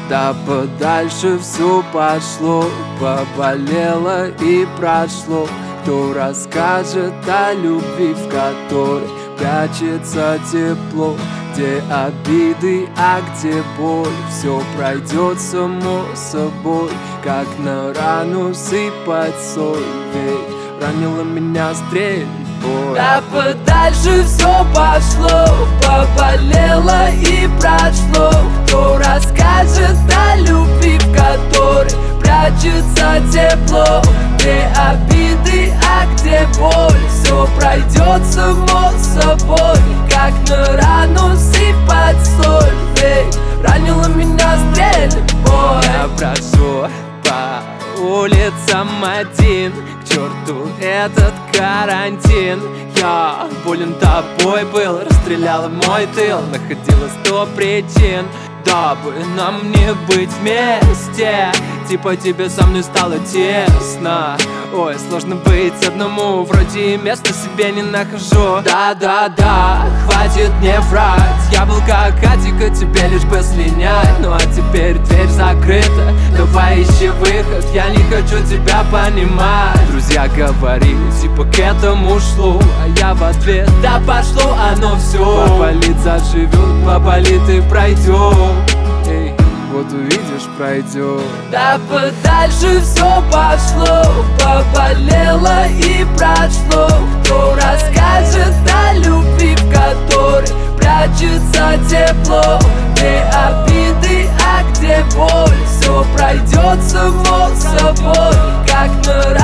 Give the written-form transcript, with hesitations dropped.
Да подальше все пошло, поболело и прошло. Кто расскажет о любви, в которой прячется тепло? Где обиды, а где боль? Все пройдет само собой, как на рану сыпать соль. Ведь ранила меня стрельбой. Да подальше все пошло, поболело и прошло. Кто расскажет о любви, в которой прячется тепло? Где обиды, а где боль? Все пройдет само собой, как на рану сыпать соль. Ведь ранила меня стрельбой. Я брожу по улицам один, к черту этот карантин. Я болен тобой был, расстреляла мой тыл. Находила 100 причин, дабы нам не быть вместе. Типа тебе со мной стало тесно. Ой, сложно быть одному, вроде места себе не нахожу. Да-да-да, хватит мне врать. Я был как Атика, тебе лишь бы слинять. Ну а теперь дверь закрыта, давай ищи выход. Я не хочу тебя понимать. Друзья говорили, типа к этому шло, а я в ответ: да пошло оно все. Поболит, заживет, поболит и пройдет. Эй, вот увидишь, пройдет. Да подальше все пошло, поболело и прошло. Кто расскажет о любви, в которой прячется тепло? Где обиды, а где боль? Все пройдет само собой, как на